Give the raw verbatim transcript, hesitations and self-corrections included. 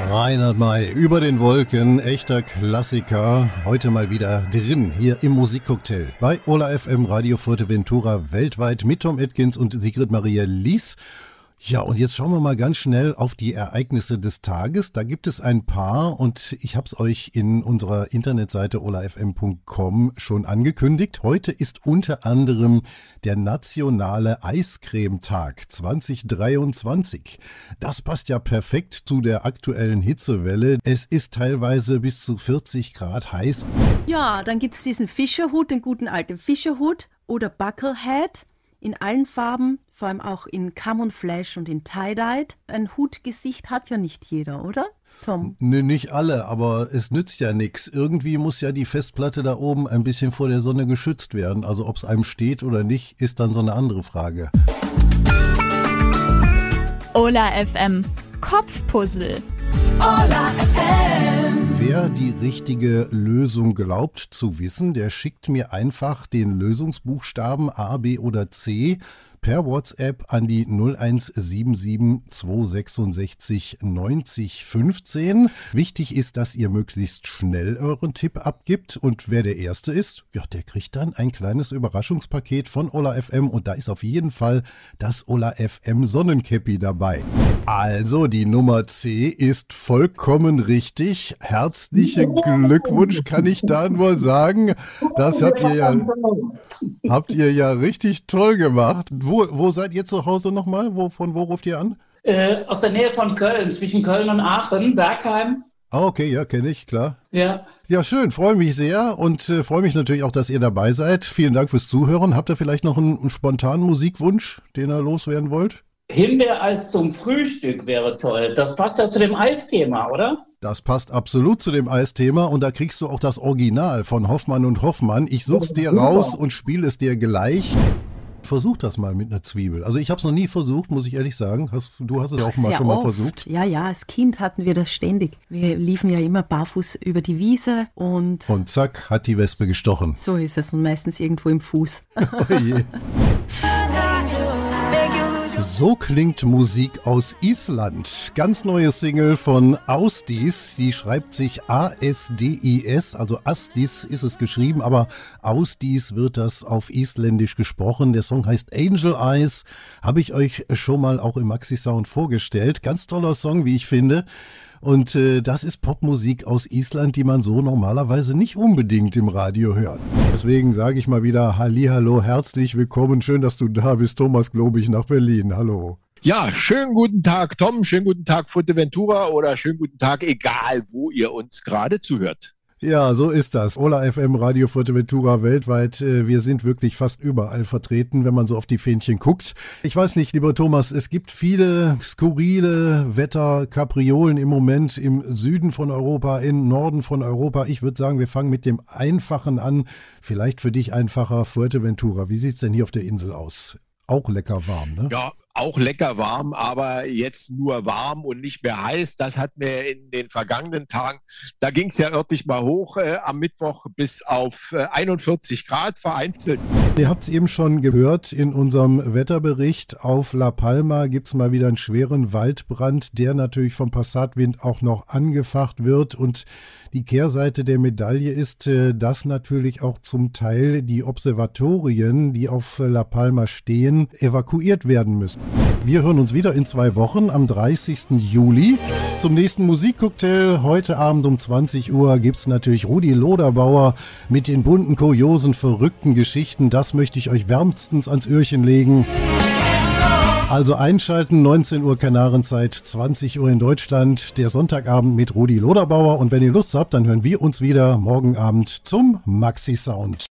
Reinhard May, über den Wolken, echter Klassiker. Heute mal wieder drin, hier im Musikcocktail. Bei Ola F M, Radio Fuerteventura, weltweit mit Tom Atkins und Sigrid Maria Lies. Ja, und jetzt schauen wir mal ganz schnell auf die Ereignisse des Tages. Da gibt es ein paar und ich habe es euch in unserer Internetseite ola f m punkt com schon angekündigt. Heute ist unter anderem der nationale Eiscremetag zwanzig dreiundzwanzig. Das passt ja perfekt zu der aktuellen Hitzewelle. Es ist teilweise bis zu vierzig Grad heiß. Ja, dann gibt's diesen Fischerhut, den guten alten Fischerhut oder Buckelhead. In allen Farben, vor allem auch in Camouflage und in Tie-Dye. Ein Hutgesicht hat ja nicht jeder, oder, Tom? Nö, nicht alle, aber es nützt ja nichts. Irgendwie muss ja die Festplatte da oben ein bisschen vor der Sonne geschützt werden. Also ob es einem steht oder nicht, ist dann so eine andere Frage. Ola F M Kopfpuzzle. Ola F M. Wer die richtige Lösung glaubt zu wissen, der schickt mir einfach den Lösungsbuchstaben A, B oder C per WhatsApp an die null eins sieben sieben zwei sechs neun null eins fünf. Wichtig ist, dass ihr möglichst schnell euren Tipp abgibt und wer der Erste ist, ja, der kriegt dann ein kleines Überraschungspaket von Ola F M und da ist auf jeden Fall das Ola F M Sonnenkäppi dabei. Also die Nummer C ist vollkommen richtig. Herzlichen Glückwunsch kann ich da nur sagen. Das habt ihr ja, habt ihr ja richtig toll gemacht. Wo, wo seid ihr zu Hause nochmal? Wo, von wo ruft ihr an? Äh, aus der Nähe von Köln, zwischen Köln und Aachen, Bergheim. Ah, okay, ja, kenne ich, klar. Ja. Ja, schön, freue mich sehr und äh, freue mich natürlich auch, dass ihr dabei seid. Vielen Dank fürs Zuhören. Habt ihr vielleicht noch einen, einen spontanen Musikwunsch, den ihr loswerden wollt? Himbeereis zum Frühstück wäre toll. Das passt ja zu dem Eisthema, oder? Das passt absolut zu dem Eisthema und da kriegst du auch das Original von Hoffmann und Hoffmann. Ich such's dir raus und spiele es dir gleich. Versuch das mal mit einer Zwiebel. Also ich habe es noch nie versucht, muss ich ehrlich sagen. Hast, du hast es auch mal Sehr schon mal oft. versucht. Ja, ja, als Kind hatten wir das ständig. Wir liefen ja immer barfuß über die Wiese und... Und zack, hat die Wespe gestochen. So ist es und meistens irgendwo im Fuß. Oh je. So klingt Musik aus Island. Ganz neue Single von Ásdís. Die schreibt sich A S D I S, also Asdís ist es geschrieben, aber Ásdís wird das auf Isländisch gesprochen. Der Song heißt Angel Eyes. Habe ich euch schon mal auch im Maxi Sound vorgestellt. Ganz toller Song, wie ich finde. Und äh, das ist Popmusik aus Island, die man so normalerweise nicht unbedingt im Radio hört. Deswegen sage ich mal wieder Hallihallo, herzlich willkommen. Schön, dass du da bist, Thomas Globig nach Berlin. Hallo. Ja, schönen guten Tag, Tom. Schönen guten Tag, Fuerteventura oder schönen guten Tag, egal wo ihr uns gerade zuhört. Ja, so ist das. Ola F M, Radio Fuerteventura weltweit. Wir sind wirklich fast überall vertreten, wenn man so auf die Fähnchen guckt. Ich weiß nicht, lieber Thomas, es gibt viele skurrile Wetterkapriolen im Moment im Süden von Europa, im Norden von Europa. Ich würde sagen, wir fangen mit dem Einfachen an. Vielleicht für dich einfacher, Fuerteventura. Wie sieht's denn hier auf der Insel aus? Auch lecker warm, ne? Ja, auch lecker warm, aber jetzt nur warm und nicht mehr heiß. Das hatten wir in den vergangenen Tagen. Da ging es ja örtlich mal hoch äh, am Mittwoch bis auf äh, einundvierzig Grad vereinzelt. Ihr habt es eben schon gehört in unserem Wetterbericht. Auf La Palma gibt es mal wieder einen schweren Waldbrand, der natürlich vom Passatwind auch noch angefacht wird. Und die Kehrseite der Medaille ist, äh, dass natürlich auch zum Teil die Observatorien, die auf La Palma stehen, evakuiert werden müssen. Wir hören uns wieder in zwei Wochen am dreißigsten Juli zum nächsten Musikcocktail. Heute Abend um zwanzig Uhr gibt es natürlich Rudi Loderbauer mit den bunten, kuriosen, verrückten Geschichten. Das möchte ich euch wärmstens ans Öhrchen legen. Also einschalten, neunzehn Uhr Kanarenzeit, zwanzig Uhr in Deutschland, der Sonntagabend mit Rudi Loderbauer. Und wenn ihr Lust habt, dann hören wir uns wieder morgen Abend zum Maxi Sound.